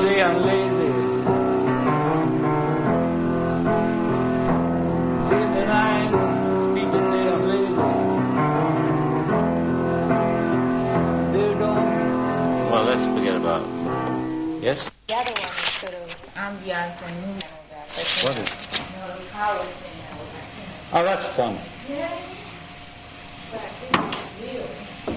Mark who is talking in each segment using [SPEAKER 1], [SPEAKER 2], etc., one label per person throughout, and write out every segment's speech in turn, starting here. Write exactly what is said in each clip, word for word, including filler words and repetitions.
[SPEAKER 1] say I'm lazy. Say that I'm, people say I'm lazy. They don't.
[SPEAKER 2] Well, let's forget about it. Yes?
[SPEAKER 3] The other one is sort of ambiance and movement.
[SPEAKER 1] What is it?
[SPEAKER 3] You know, the power thing that was like, you know.
[SPEAKER 1] Oh, that's fun.
[SPEAKER 3] Yeah. But this is real.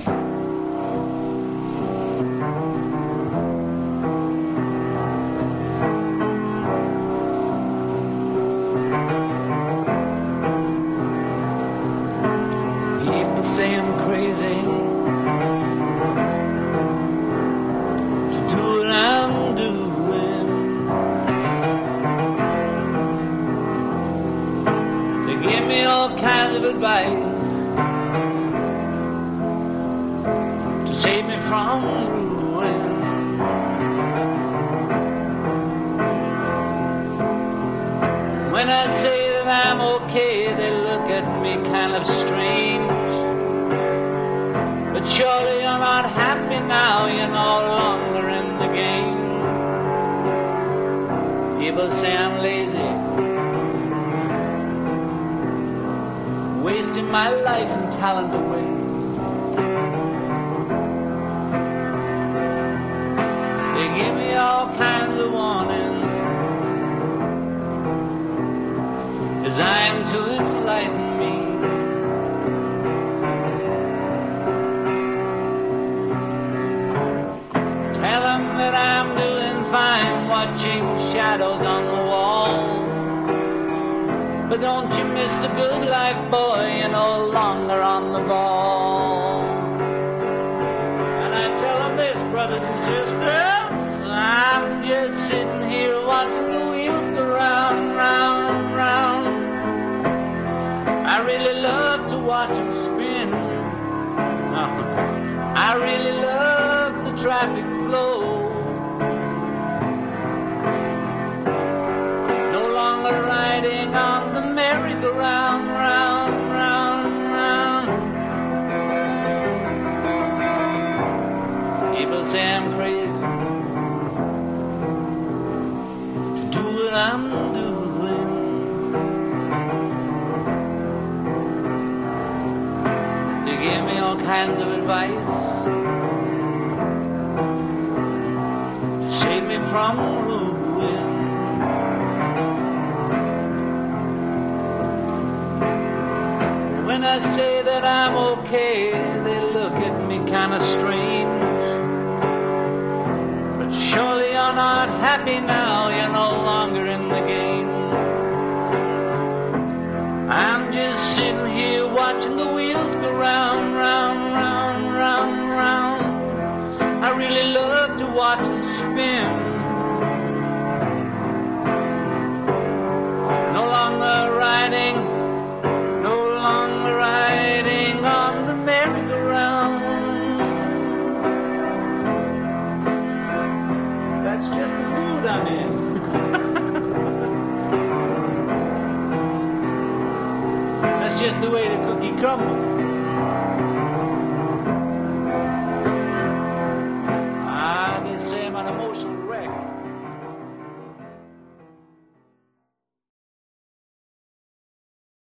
[SPEAKER 1] People say I'm crazy to do what I'm doing. They give me all kinds of advice to save me from ruin. When I say that I'm okay, they look at me kind of strange. But surely you're not happy now, you're no longer in the game. People say I'm lazy, wasting my life and talent away. They give me all kinds of warnings, designed to enlighten me. Tell them that I'm doing fine, watching shadows on the wall. But don't you miss the good life, boy, you're no longer on the ball. And I tell them this, brothers and sisters, I'm just sitting here watching the wheels go round, round, round. I really love to watch them spin. I really love the traffic flow. No longer riding on the merry-go-round, round, round, round. People say I'm crazy to do what I'm doing. They give me all kinds of advice to save me from ruin. When I say that I'm okay, they look at me kind of strange. But surely you're not happy now, you're no longer in the game. I'm just sitting here watching the wheels go round, round, round, round, round. I really love to watch them spin. No longer riding, no longer riding on the merry-go-round. That's just the mood I'm in. That's just the way the cookie crumbles.